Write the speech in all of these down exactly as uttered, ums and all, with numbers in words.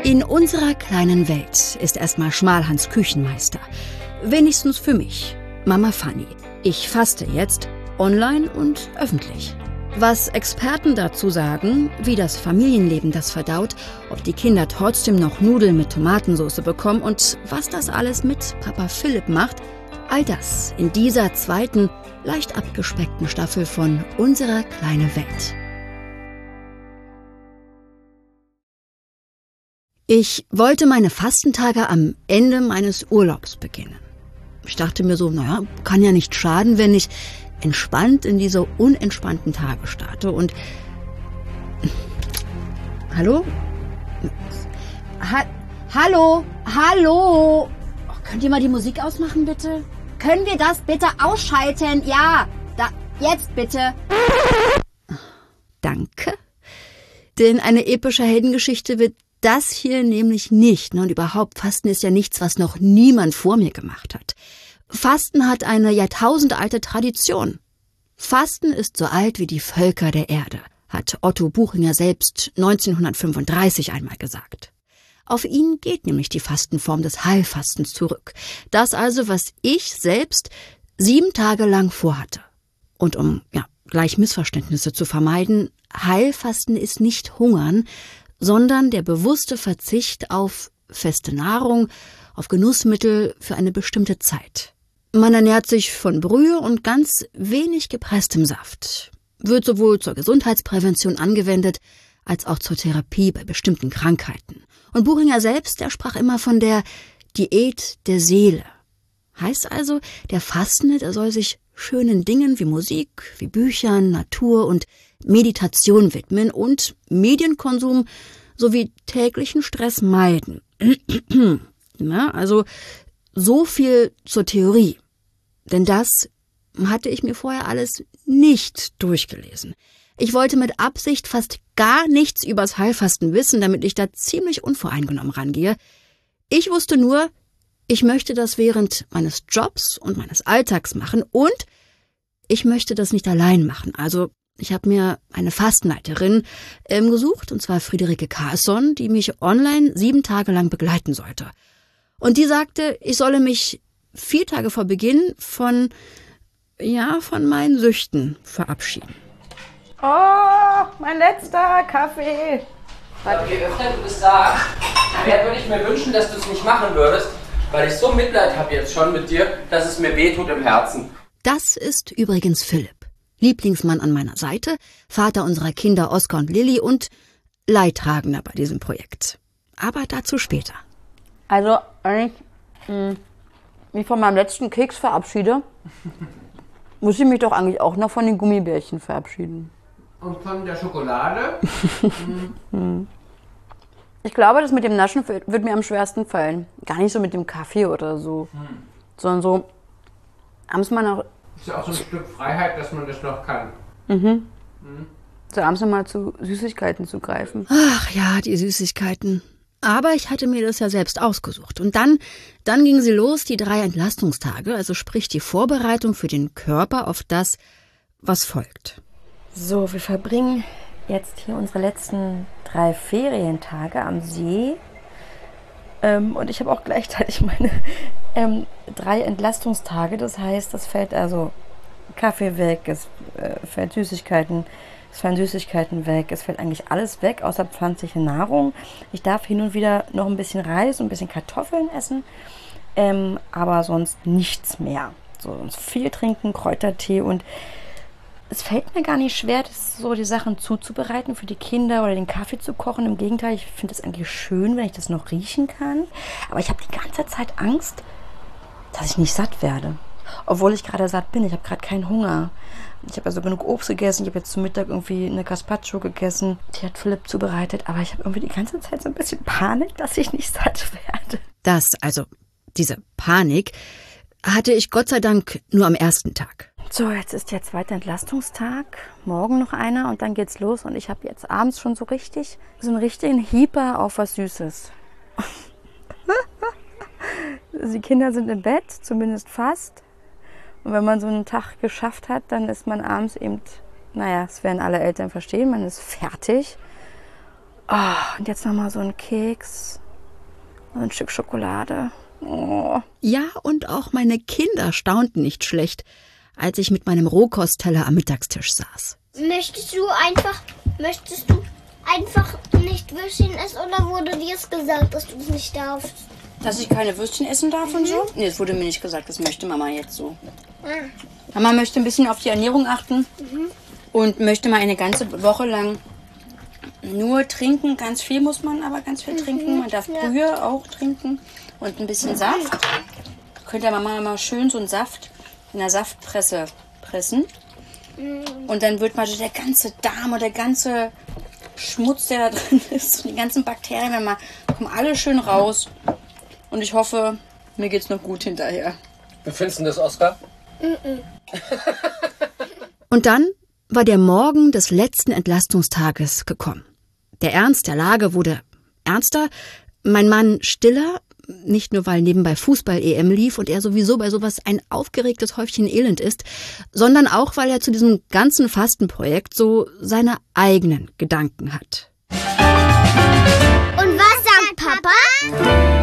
In unserer kleinen Welt ist erstmal Schmalhans Küchenmeister. Wenigstens für mich, Mama Fanny. Ich faste jetzt, online und öffentlich. Was Experten dazu sagen, wie das Familienleben das verdaut, ob die Kinder trotzdem noch Nudeln mit Tomatensauce bekommen und was das alles mit Papa Philipp macht, all das in dieser zweiten, leicht abgespeckten Staffel von Unserer kleine Welt. Ich wollte meine Fastentage am Ende meines Urlaubs beginnen. Ich dachte mir so, naja, kann ja nicht schaden, wenn ich entspannt in diese unentspannten Tage starte. Und hallo? Ha hallo? Hallo? Oh, könnt ihr mal die Musik ausmachen, bitte? Können wir das bitte ausschalten? Ja, da, jetzt bitte. Danke. Denn eine epische Heldengeschichte wird das hier nämlich nicht. Und überhaupt, Fasten ist ja nichts, was noch niemand vor mir gemacht hat. Fasten hat eine jahrtausendalte Tradition. Fasten ist so alt wie die Völker der Erde, hat Otto Buchinger selbst neunzehnhundertfünfunddreißig einmal gesagt. Auf ihn geht nämlich die Fastenform des Heilfastens zurück. Das also, was ich selbst sieben Tage lang vorhatte. Und um ja gleich Missverständnisse zu vermeiden, Heilfasten ist nicht Hungern, sondern der bewusste Verzicht auf feste Nahrung, auf Genussmittel für eine bestimmte Zeit. Man ernährt sich von Brühe und ganz wenig gepresstem Saft. Wird sowohl zur Gesundheitsprävention angewendet, als auch zur Therapie bei bestimmten Krankheiten. Und Buchinger selbst, der sprach immer von der Diät der Seele. Heißt also, der Fastende, der soll sich schönen Dingen wie Musik, wie Büchern, Natur und Meditation widmen und Medienkonsum sowie täglichen Stress meiden. Na, also so viel zur Theorie. Denn das hatte ich mir vorher alles nicht durchgelesen. Ich wollte mit Absicht fast gar nichts übers Heilfasten wissen, damit ich da ziemlich unvoreingenommen rangehe. Ich wusste nur, ich möchte das während meines Jobs und meines Alltags machen und ich möchte das nicht allein machen. Also ich habe mir eine Fastenleiterin ähm, gesucht, und zwar Friederike Carlsson, die mich online sieben Tage lang begleiten sollte. Und die sagte, ich solle mich vier Tage vor Beginn von, ja, von meinen Süchten verabschieden. Oh, mein letzter Kaffee. Okay, du bist da. Daher würde ich mir wünschen, dass du es nicht machen würdest, weil ich so Mitleid habe jetzt schon mit dir, dass es mir wehtut im Herzen. Das ist übrigens Philipp. Lieblingsmann an meiner Seite, Vater unserer Kinder Oskar und Lilly und Leidtragender bei diesem Projekt. Aber dazu später. Also, wenn ich mh, mich von meinem letzten Keks verabschiede, muss ich mich doch eigentlich auch noch von den Gummibärchen verabschieden. Und von der Schokolade? mhm. Ich glaube, das mit dem Naschen wird mir am schwersten fallen. Gar nicht so mit dem Kaffee oder so, hm. sondern so abends mal noch... Ist ja auch so ein Stück Freiheit, dass man das noch kann. Mhm. Mhm. So abends noch mal zu Süßigkeiten zu greifen. Ach ja, die Süßigkeiten. Aber ich hatte mir das ja selbst ausgesucht. Und dann, dann gingen sie los, die drei Entlastungstage, also sprich die Vorbereitung für den Körper auf das, was folgt. So, wir verbringen jetzt hier unsere letzten drei Ferientage am See. Ähm, und ich habe auch gleichzeitig meine ähm, drei Entlastungstage. Das heißt, das fällt also Kaffee weg, es äh, fällt Süßigkeiten, es fallen Süßigkeiten weg, es fällt eigentlich alles weg, außer pflanzliche Nahrung. Ich darf hin und wieder noch ein bisschen Reis und ein bisschen Kartoffeln essen, ähm, aber sonst nichts mehr. So, sonst viel trinken, Kräutertee, und es fällt mir gar nicht schwer, das so die Sachen zuzubereiten für die Kinder oder den Kaffee zu kochen. Im Gegenteil, ich finde es eigentlich schön, wenn ich das noch riechen kann. Aber ich habe die ganze Zeit Angst, dass ich nicht satt werde. Obwohl ich gerade satt bin, ich habe gerade keinen Hunger. Ich habe also genug Obst gegessen, ich habe jetzt zum Mittag irgendwie eine Gazpacho gegessen. Die hat Philipp zubereitet, aber ich habe irgendwie die ganze Zeit so ein bisschen Panik, dass ich nicht satt werde. Das, also diese Panik, hatte ich Gott sei Dank nur am ersten Tag. So, jetzt ist der zweite Entlastungstag, morgen noch einer und dann geht's los. Und ich habe jetzt abends schon so richtig, so einen richtigen Hieper auf was Süßes. Die Kinder sind im Bett, zumindest fast. Und wenn man so einen Tag geschafft hat, dann ist man abends eben, naja, das werden alle Eltern verstehen, man ist fertig. Oh, und jetzt nochmal so ein Keks und ein Stück Schokolade. Oh. Ja, und auch meine Kinder staunten nicht schlecht, als ich mit meinem Rohkostteller am Mittagstisch saß. Möchtest du einfach, möchtest du einfach nicht Würstchen essen oder wurde dir es gesagt, dass du es nicht darfst? Dass ich keine Würstchen essen darf und so? Nee, das wurde mir nicht gesagt, das möchte Mama jetzt so. Mama möchte ein bisschen auf die Ernährung achten und möchte mal eine ganze Woche lang nur trinken. Ganz viel muss man aber ganz viel trinken. Man darf Brühe auch trinken und ein bisschen Saft. Könnt ihr Mama mal schön so einen Saft in der Saftpresse pressen. Und dann wird mal der ganze Darm und der ganze Schmutz, der da drin ist, und die ganzen Bakterien, wenn man, kommen alle schön raus. Und ich hoffe, mir geht's noch gut hinterher. Wie findest du das, Oskar? Und dann war der Morgen des letzten Entlastungstages gekommen. Der Ernst der Lage wurde ernster, mein Mann stiller, nicht nur weil nebenbei Fußball-E M lief und er sowieso bei sowas ein aufgeregtes Häufchen Elend ist, sondern auch, weil er zu diesem ganzen Fastenprojekt so seine eigenen Gedanken hat. Und was sagt Papa?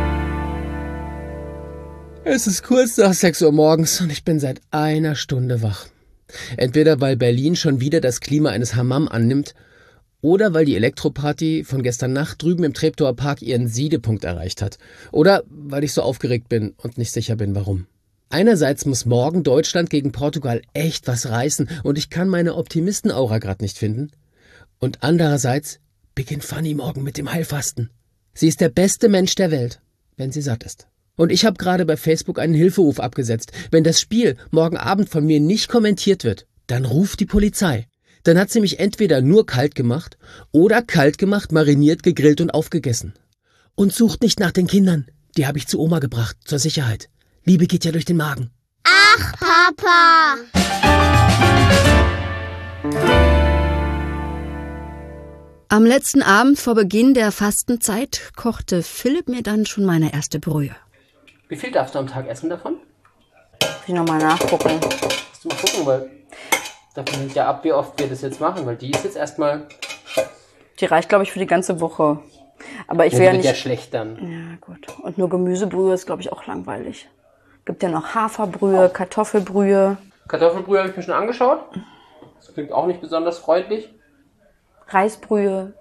Es ist kurz nach sechs Uhr morgens und ich bin seit einer Stunde wach. Entweder weil Berlin schon wieder das Klima eines Hammam annimmt oder weil die Elektroparty von gestern Nacht drüben im Treptower Park ihren Siedepunkt erreicht hat. Oder weil ich so aufgeregt bin und nicht sicher bin, warum. Einerseits muss morgen Deutschland gegen Portugal echt was reißen und ich kann meine Optimisten-Aura gerade nicht finden. Und andererseits beginnt Fanny morgen mit dem Heilfasten. Sie ist der beste Mensch der Welt, wenn sie satt ist. Und ich habe gerade bei Facebook einen Hilferuf abgesetzt. Wenn das Spiel morgen Abend von mir nicht kommentiert wird, dann ruft die Polizei. Dann hat sie mich entweder nur kalt gemacht oder kalt gemacht, mariniert, gegrillt und aufgegessen. Und sucht nicht nach den Kindern. Die habe ich zu Oma gebracht, zur Sicherheit. Liebe geht ja durch den Magen. Ach, Papa! Am letzten Abend vor Beginn der Fastenzeit kochte Philipp mir dann schon meine erste Brühe. Wie viel darfst du am Tag essen davon? Muss ich nochmal nachgucken. Musst du mal gucken, weil davon hängt ja ab, wie oft wir das jetzt machen, weil die ist jetzt erstmal... Die reicht, glaube ich, für die ganze Woche. Aber ich will ja, ja nicht... ja schlecht dann. Ja, gut. Und nur Gemüsebrühe ist, glaube ich, auch langweilig. Gibt ja noch Haferbrühe, Kartoffelbrühe. Kartoffelbrühe habe ich mir schon angeschaut. Das klingt auch nicht besonders freundlich. Reisbrühe.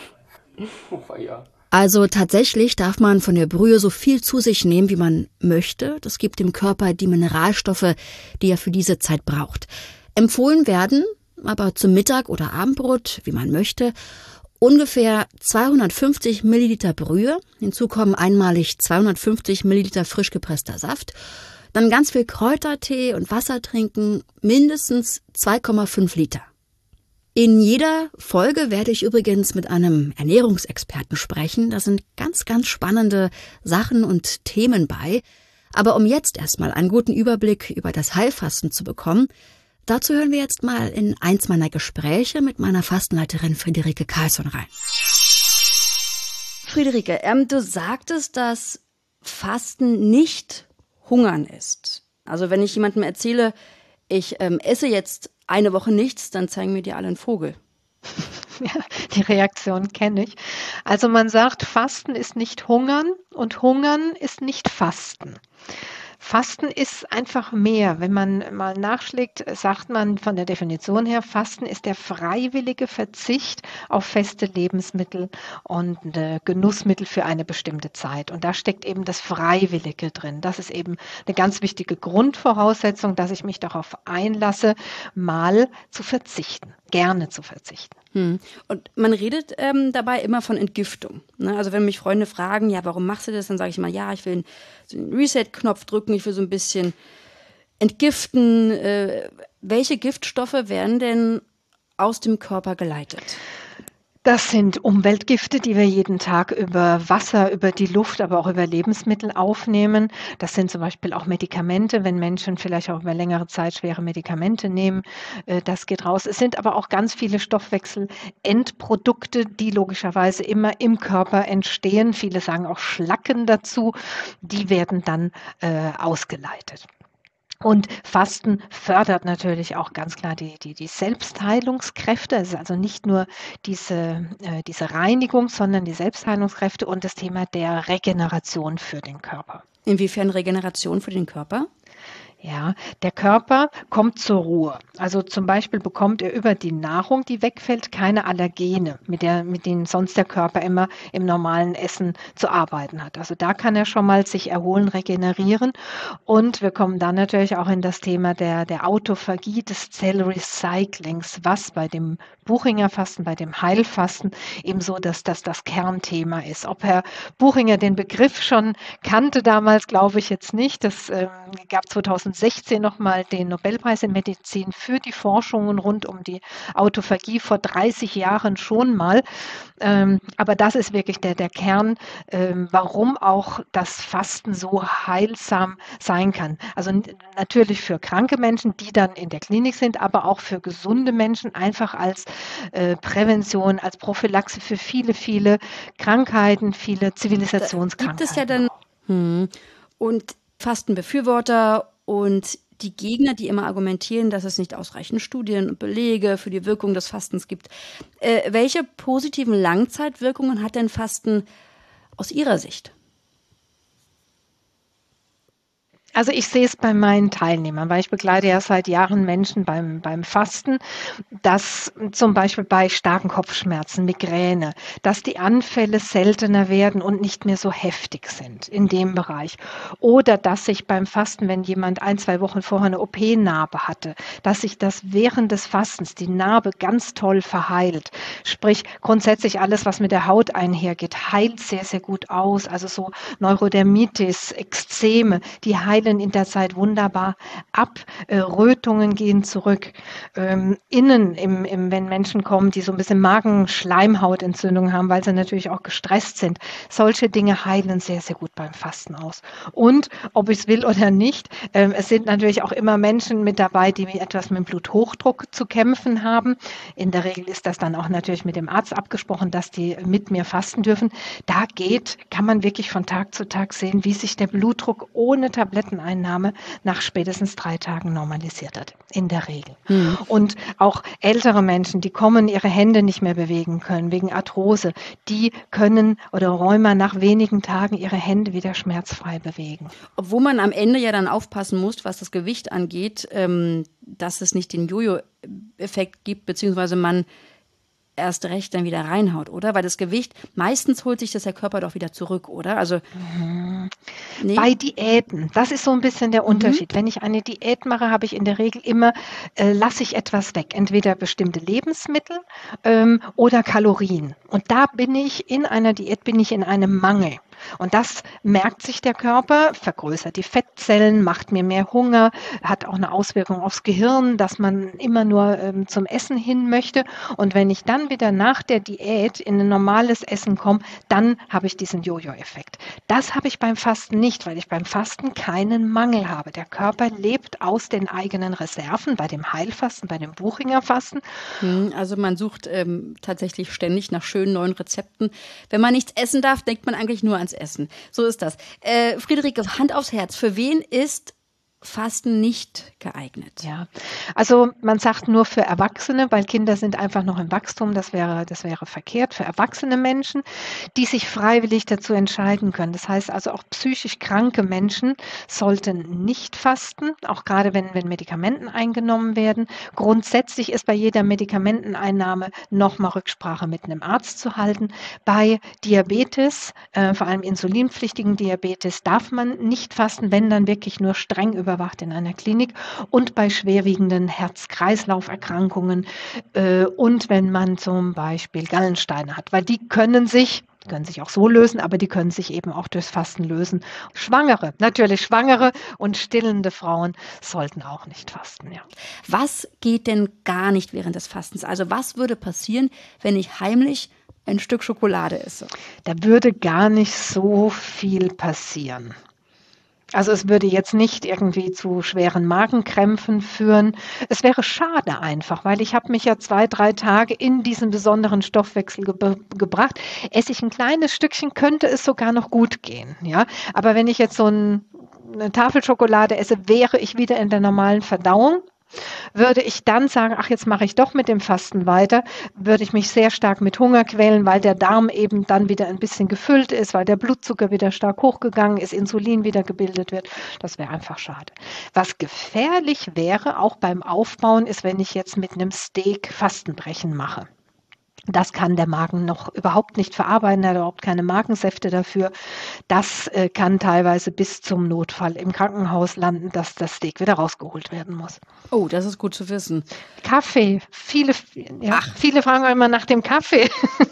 Oh, ja. Also tatsächlich darf man von der Brühe so viel zu sich nehmen, wie man möchte. Das gibt dem Körper die Mineralstoffe, die er für diese Zeit braucht. Empfohlen werden, aber zum Mittag- oder Abendbrot, wie man möchte, ungefähr zweihundertfünfzig Milliliter Brühe. Hinzu kommen einmalig zweihundertfünfzig Milliliter frisch gepresster Saft. Dann ganz viel Kräutertee und Wasser trinken, mindestens zwei Komma fünf Liter. In jeder Folge werde ich übrigens mit einem Ernährungsexperten sprechen. Da sind ganz, ganz spannende Sachen und Themen bei. Aber um jetzt erstmal einen guten Überblick über das Heilfasten zu bekommen, dazu hören wir jetzt mal in eins meiner Gespräche mit meiner Fastenleiterin Friederike Carlsson rein. Friederike, ähm, du sagtest, dass Fasten nicht Hungern ist. Also wenn ich jemandem erzähle, ich ähm, esse jetzt eine Woche nichts, dann zeigen mir die alle einen Vogel. Ja, die Reaktion kenne ich. Also man sagt, Fasten ist nicht Hungern und Hungern ist nicht Fasten. Fasten ist einfach mehr. Wenn man mal nachschlägt, sagt man von der Definition her, Fasten ist der freiwillige Verzicht auf feste Lebensmittel und äh, Genussmittel für eine bestimmte Zeit. Und da steckt eben das Freiwillige drin. Das ist eben eine ganz wichtige Grundvoraussetzung, dass ich mich darauf einlasse, mal zu verzichten, gerne zu verzichten. Hm. Und man redet ähm, dabei immer von Entgiftung. Ne? Also wenn mich Freunde fragen, ja, warum machst du das? Dann sage ich immer, ja, ich will einen, so einen Reset-Knopf drücken, ich will so ein bisschen entgiften. Äh, welche Giftstoffe werden denn aus dem Körper geleitet? Das sind Umweltgifte, die wir jeden Tag über Wasser, über die Luft, aber auch über Lebensmittel aufnehmen. Das sind zum Beispiel auch Medikamente, wenn Menschen vielleicht auch über längere Zeit schwere Medikamente nehmen. Das geht raus. Es sind aber auch ganz viele Stoffwechselendprodukte, die logischerweise immer im Körper entstehen. Viele sagen auch Schlacken dazu. Die werden dann äh, ausgeleitet. Und Fasten fördert natürlich auch ganz klar die, die, die Selbstheilungskräfte. Es ist also nicht nur diese, äh, diese Reinigung, sondern die Selbstheilungskräfte und das Thema der Regeneration für den Körper. Inwiefern Regeneration für den Körper? Ja, der Körper kommt zur Ruhe. Also zum Beispiel bekommt er über die Nahrung, die wegfällt, keine Allergene, mit der, mit denen sonst der Körper immer im normalen Essen zu arbeiten hat. Also da kann er schon mal sich erholen, regenerieren. Und wir kommen dann natürlich auch in das Thema der, der Autophagie, des Zellrecyclings, was bei dem Buchinger Fasten, bei dem Heilfasten eben so, dass das das Kernthema ist. Ob Herr Buchinger den Begriff schon kannte damals, glaube ich jetzt nicht. Das ähm, gab zweitausendsechzehn nochmal den Nobelpreis in Medizin für die Forschungen rund um die Autophagie, vor dreißig Jahren schon mal. Ähm, aber das ist wirklich der, der Kern, ähm, warum auch das Fasten so heilsam sein kann. Also n- natürlich für kranke Menschen, die dann in der Klinik sind, aber auch für gesunde Menschen, einfach als äh, Prävention, als Prophylaxe für viele, viele Krankheiten, viele Zivilisationskrankheiten. Gibt es ja dann hm, und Fastenbefürworter und die Gegner, die immer argumentieren, dass es nicht ausreichend Studien und Belege für die Wirkung des Fastens gibt. Äh, welche positiven Langzeitwirkungen hat denn Fasten aus Ihrer Sicht? Also ich sehe es bei meinen Teilnehmern, weil ich begleite ja seit Jahren Menschen beim, beim Fasten, dass zum Beispiel bei starken Kopfschmerzen, Migräne, dass die Anfälle seltener werden und nicht mehr so heftig sind in dem Bereich. Oder dass sich beim Fasten, wenn jemand ein, zwei Wochen vorher eine O P-Narbe hatte, dass sich das während des Fastens, die Narbe ganz toll verheilt. Sprich, grundsätzlich alles, was mit der Haut einhergeht, heilt sehr, sehr gut aus. Also so Neurodermitis, Ekzeme, die heilen in der Zeit wunderbar ab. Äh, Rötungen gehen zurück. Ähm, innen, im, im, wenn Menschen kommen, die so ein bisschen Magenschleimhautentzündung haben, weil sie natürlich auch gestresst sind. Solche Dinge heilen sehr, sehr gut beim Fasten aus. Und, ob ich es will oder nicht, ähm, es sind natürlich auch immer Menschen mit dabei, die etwas mit dem Bluthochdruck zu kämpfen haben. In der Regel ist das dann auch natürlich mit dem Arzt abgesprochen, dass die mit mir fasten dürfen. Da geht, kann man wirklich von Tag zu Tag sehen, wie sich der Blutdruck ohne Tabletteneinnahme nach spätestens drei Tagen normalisiert hat, in der Regel. Hm. Und auch ältere Menschen, die kommen, ihre Hände nicht mehr bewegen können, wegen Arthrose, die können oder Rheuma nach wenigen Tagen ihre Hände wieder schmerzfrei bewegen. Obwohl man am Ende ja dann aufpassen muss, was das Gewicht angeht, ähm, dass es nicht den Jojo-Effekt gibt, beziehungsweise man erst recht dann wieder reinhaut, oder? Weil das Gewicht, meistens holt sich das der Körper doch wieder zurück, oder? Also mhm. nee? Bei Diäten, das ist so ein bisschen der Unterschied. Mhm. Wenn ich eine Diät mache, habe ich in der Regel immer, äh, lasse ich etwas weg. Entweder bestimmte Lebensmittel ähm, oder Kalorien. Und da bin ich, in einer Diät bin ich in einem Mangel. Und das merkt sich der Körper, vergrößert die Fettzellen, macht mir mehr Hunger, hat auch eine Auswirkung aufs Gehirn, dass man immer nur ähm, zum Essen hin möchte. Und wenn ich dann wieder nach der Diät in ein normales Essen komme, dann habe ich diesen Jojo-Effekt. Das habe ich beim Fasten nicht, weil ich beim Fasten keinen Mangel habe. Der Körper lebt aus den eigenen Reserven, bei dem Heilfasten, bei dem Buchinger Fasten. Also man sucht ähm, tatsächlich ständig nach schönen neuen Rezepten. Wenn man nichts essen darf, denkt man eigentlich nur ans Essen. So ist das. Äh, Friederike, Hand aufs Herz. Für wen ist Fasten nicht geeignet? Ja, also man sagt nur für Erwachsene, weil Kinder sind einfach noch im Wachstum, das wäre, das wäre verkehrt. Für erwachsene Menschen, die sich freiwillig dazu entscheiden können. Das heißt also auch psychisch kranke Menschen sollten nicht fasten, auch gerade wenn, wenn Medikamenten eingenommen werden. Grundsätzlich ist bei jeder Medikamenteneinnahme nochmal Rücksprache mit einem Arzt zu halten. Bei Diabetes, äh, vor allem insulinpflichtigen Diabetes, darf man nicht fasten, wenn dann wirklich nur streng über überwacht in einer Klinik und bei schwerwiegenden Herz-Kreislauf-Erkrankungen äh, und wenn man zum Beispiel Gallensteine hat, weil die können sich können sich auch so lösen, aber die können sich eben auch durchs Fasten lösen. Schwangere, natürlich Schwangere und stillende Frauen sollten auch nicht fasten. Ja. Was geht denn gar nicht während des Fastens? Also was würde passieren, wenn ich heimlich ein Stück Schokolade esse? Da würde gar nicht so viel passieren. Also es würde jetzt nicht irgendwie zu schweren Magenkrämpfen führen. Es wäre schade einfach, weil ich habe mich ja zwei, drei Tage in diesen besonderen Stoffwechsel ge- gebracht. Esse ich ein kleines Stückchen, könnte es sogar noch gut gehen. Ja, aber wenn ich jetzt so ein eine Tafel Schokolade esse, wäre ich wieder in der normalen Verdauung. Würde ich dann sagen, ach, jetzt mache ich doch mit dem Fasten weiter, würde ich mich sehr stark mit Hunger quälen, weil der Darm eben dann wieder ein bisschen gefüllt ist, weil der Blutzucker wieder stark hochgegangen ist, Insulin wieder gebildet wird. Das wäre einfach schade. Was gefährlich wäre, auch beim Aufbauen, ist, wenn ich jetzt mit einem Steak Fastenbrechen mache. Das kann der Magen noch überhaupt nicht verarbeiten, er hat überhaupt keine Magensäfte dafür. Das äh, kann teilweise bis zum Notfall im Krankenhaus landen, dass das Steak wieder rausgeholt werden muss. Oh, das ist gut zu wissen. Kaffee. Viele, ja, viele fragen immer nach dem Kaffee.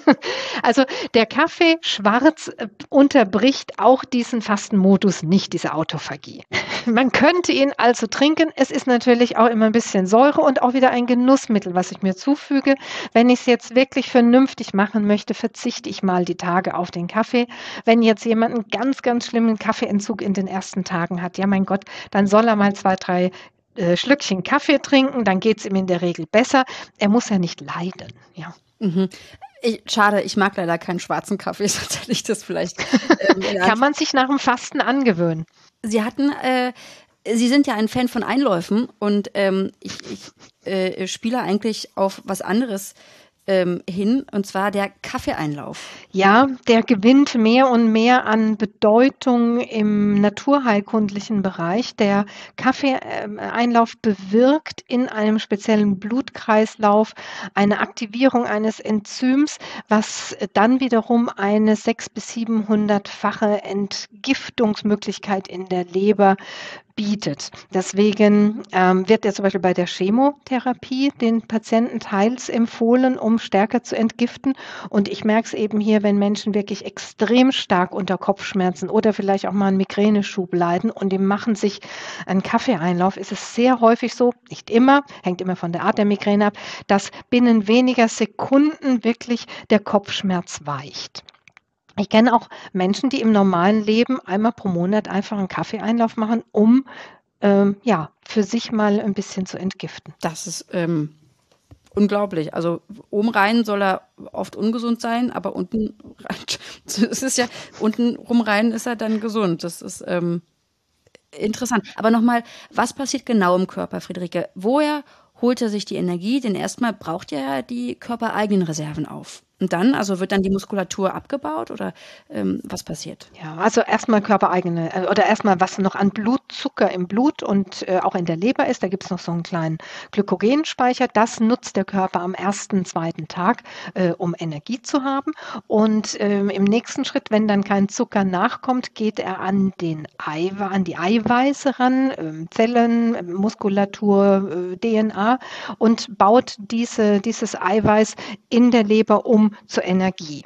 Also der Kaffee schwarz unterbricht auch diesen Fastenmodus nicht, diese Autophagie. Man könnte ihn also trinken. Es ist natürlich auch immer ein bisschen Säure und auch wieder ein Genussmittel, was ich mir zufüge. Wenn ich es jetzt wirklich vernünftig machen möchte, verzichte ich mal die Tage auf den Kaffee. Wenn jetzt jemand einen ganz, ganz schlimmen Kaffeeentzug in den ersten Tagen hat, ja mein Gott, dann soll er mal zwei, drei äh, Schlückchen Kaffee trinken, dann geht es ihm in der Regel besser. Er muss ja nicht leiden. Ja. Mhm. Ich, schade, ich mag leider keinen schwarzen Kaffee, sonst hätte ich das vielleicht. Ähm, Kann man sich nach dem Fasten angewöhnen? Sie hatten, äh, Sie sind ja ein Fan von Einläufen und ähm, ich, ich äh, spiele eigentlich auf was anderes ähm, hin, und zwar der Kaffeeeinlauf. Ja, der gewinnt mehr und mehr an Bedeutung im naturheilkundlichen Bereich. Der Kaffeeeinlauf bewirkt in einem speziellen Blutkreislauf eine Aktivierung eines Enzyms, was dann wiederum eine sechshundert- bis siebenhundertfache Entgiftungsmöglichkeit in der Leber bietet. Deswegen ähm, wird ja zum Beispiel bei der Chemotherapie den Patienten teils empfohlen, um stärker zu entgiften. Und ich merke es eben hier, wenn Menschen wirklich extrem stark unter Kopfschmerzen oder vielleicht auch mal einen Migräneschub leiden und die machen sich einen Kaffeeeinlauf, ist es sehr häufig so, nicht immer, hängt immer von der Art der Migräne ab, dass binnen weniger Sekunden wirklich der Kopfschmerz weicht. Ich kenne auch Menschen, die im normalen Leben einmal pro Monat einfach einen Kaffeeeinlauf machen, um ähm, ja, für sich mal ein bisschen zu entgiften. Das ist ähm, unglaublich. Also oben rein soll er oft ungesund sein, aber unten rein, es ist ja, unten rum rein ist er dann gesund. Das ist ähm, interessant. Aber nochmal, was passiert genau im Körper, Friederike? Woher holt er sich die Energie? Denn erstmal braucht er die körpereigenen Reserven auf. Und dann, also wird dann die Muskulatur abgebaut oder ähm, was passiert? Ja, also erstmal körpereigene äh, oder erstmal was noch an Blutzucker im Blut und äh, auch in der Leber ist. Da gibt es noch so einen kleinen Glykogenspeicher. Das nutzt der Körper am ersten, zweiten Tag, äh, um Energie zu haben. Und ähm, im nächsten Schritt, wenn dann kein Zucker nachkommt, geht er an den Eiwe- an die Eiweiße ran, äh, Zellen, äh, Muskulatur, äh, D N A und baut diese, dieses Eiweiß in der Leber um zur Energie.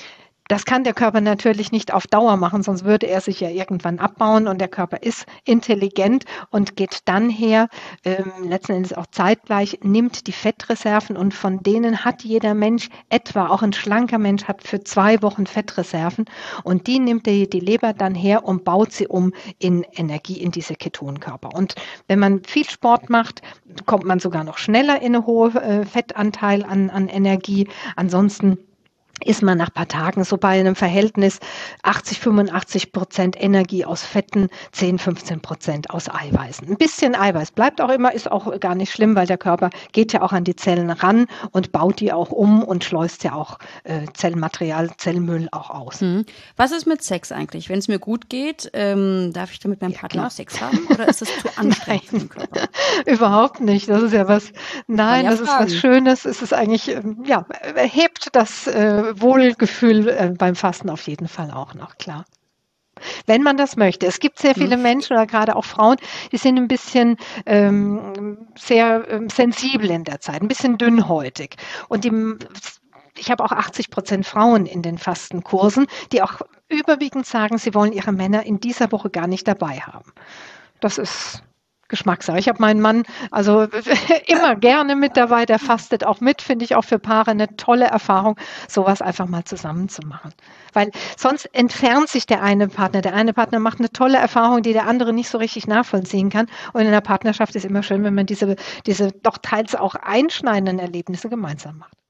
Das kann der Körper natürlich nicht auf Dauer machen, sonst würde er sich ja irgendwann abbauen und der Körper ist intelligent und geht dann her, ähm, letzten Endes auch zeitgleich, nimmt die Fettreserven und von denen hat jeder Mensch etwa, auch ein schlanker Mensch hat für zwei Wochen Fettreserven und die nimmt die, die Leber dann her und baut sie um in Energie, in diese Ketonkörper. Und wenn man viel Sport macht, kommt man sogar noch schneller in einen hohen äh, Fettanteil an, an Energie. Ansonsten ist man nach ein paar Tagen so bei einem Verhältnis achtzig, fünfundachtzig Prozent Energie aus Fetten, zehn, fünfzehn Prozent aus Eiweißen. Ein bisschen Eiweiß bleibt auch immer, ist auch gar nicht schlimm, weil der Körper geht ja auch an die Zellen ran und baut die auch um und schleust ja auch äh, Zellmaterial, Zellmüll auch aus. Hm. Was ist mit Sex eigentlich? Wenn es mir gut geht, ähm, darf ich dann mit meinem ja, Partner auch Sex haben oder ist das zu anstrengend für den Körper? Überhaupt nicht. Das ist ja was, nein, ja das fragen. Ist was Schönes. Es ist eigentlich, ja, hebt das äh, Wohlgefühl äh, beim Fasten auf jeden Fall auch noch, klar. Wenn man das möchte. Es gibt sehr viele Menschen oder gerade auch Frauen, die sind ein bisschen ähm, sehr ähm, sensibel in der Zeit, ein bisschen dünnhäutig. Und die, ich habe auch achtzig Prozent Frauen in den Fastenkursen, die auch überwiegend sagen, sie wollen ihre Männer in dieser Woche gar nicht dabei haben. Das ist Geschmackssache. Ich habe meinen Mann also immer gerne mit dabei, der fastet auch mit, finde ich auch für Paare eine tolle Erfahrung, sowas einfach mal zusammen zu machen. Weil sonst entfernt sich der eine Partner. Der eine Partner macht eine tolle Erfahrung, die der andere nicht so richtig nachvollziehen kann. Und in der Partnerschaft ist immer schön, wenn man diese, diese doch teils auch einschneidenden Erlebnisse gemeinsam macht.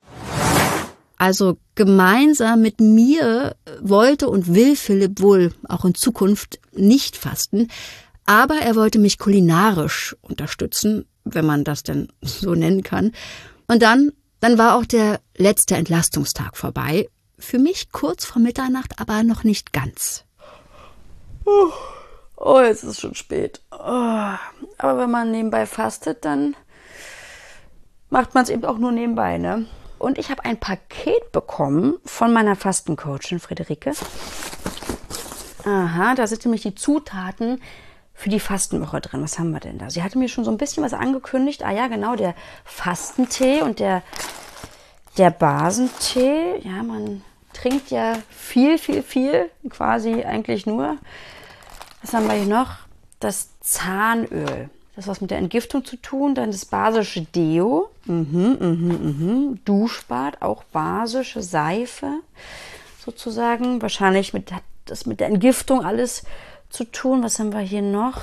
Also gemeinsam mit mir wollte und will Philipp wohl auch in Zukunft nicht fasten. Aber er wollte mich kulinarisch unterstützen, wenn man das denn so nennen kann. Und dann, dann war auch der letzte Entlastungstag vorbei. Für mich kurz vor Mitternacht, aber noch nicht ganz. Oh, oh jetzt ist es schon spät. Oh. Aber wenn man nebenbei fastet, dann macht man es eben auch nur nebenbei, ne? Und ich habe ein Paket bekommen von meiner Fastencoachin Friederike. Aha, da sind nämlich die Zutaten für die Fastenwoche drin. Was haben wir denn da? Sie hatte mir schon so ein bisschen was angekündigt. Ah ja, genau, der Fastentee und der, der Basentee. Ja, man trinkt ja viel, viel, viel. Quasi eigentlich nur. Was haben wir hier noch? Das Zahnöl. Das hat was mit der Entgiftung zu tun. Dann das basische Deo. Mhm, mhm, mhm. Duschbad, auch basische Seife sozusagen. Wahrscheinlich mit, hat das mit der Entgiftung alles zu tun. Was haben wir hier noch?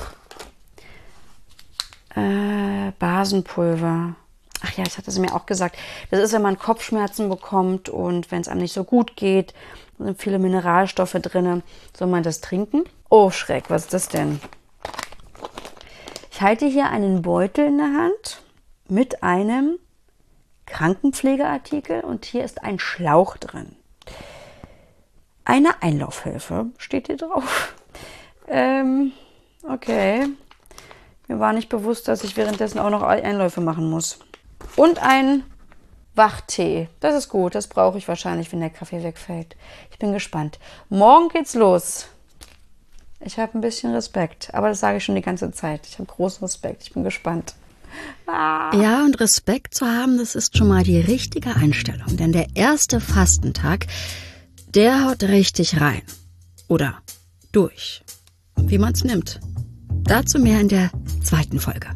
Äh, Basenpulver. Ach ja, das hat sie mir auch gesagt. Das ist, wenn man Kopfschmerzen bekommt und wenn es einem nicht so gut geht, sind viele Mineralstoffe drin, soll man das trinken. Oh Schreck, was ist das denn? Ich halte hier einen Beutel in der Hand mit einem Krankenpflegeartikel und hier ist ein Schlauch drin. Eine Einlaufhilfe steht hier drauf. Ähm, okay. Mir war nicht bewusst, dass ich währenddessen auch noch Einläufe machen muss. Und ein Wachtee. Das ist gut, das brauche ich wahrscheinlich, wenn der Kaffee wegfällt. Ich bin gespannt. Morgen geht's los. Ich habe ein bisschen Respekt, aber das sage ich schon die ganze Zeit. Ich habe großen Respekt, ich bin gespannt. Ah. Ja, und Respekt zu haben, das ist schon mal die richtige Einstellung. Denn der erste Fastentag, der haut richtig rein. Oder durch. Wie man es nimmt. Dazu mehr in der zweiten Folge.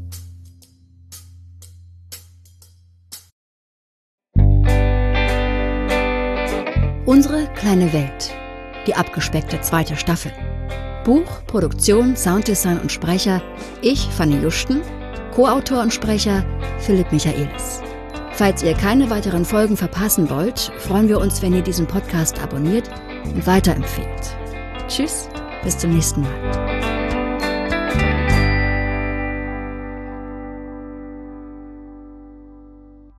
Unsere kleine Welt. Die abgespeckte zweite Staffel. Buch, Produktion, Sounddesign und Sprecher ich, Fanny Justen, Co-Autor und Sprecher Philipp Michaelis. Falls ihr keine weiteren Folgen verpassen wollt, freuen wir uns, wenn ihr diesen Podcast abonniert und weiterempfehlt. Tschüss, bis zum nächsten Mal.